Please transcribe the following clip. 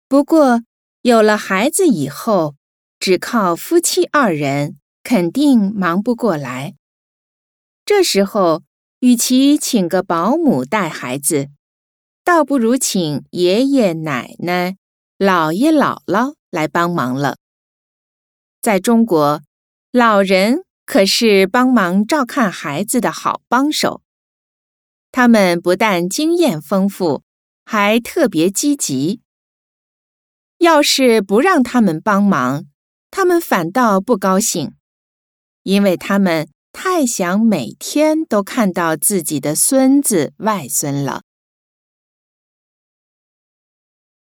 不过，有了孩子以后，只靠夫妻二人肯定忙不过来。这时候，与其请个保姆带孩子，倒不如请爷爷奶奶、姥爷姥姥来帮忙了。在中国，老人可是帮忙照看孩子的好帮手。他们不但经验丰富，还特别积极。要是不让他们帮忙，他们反倒不高兴，因为他们太想每天都看到自己的孙子外孙了。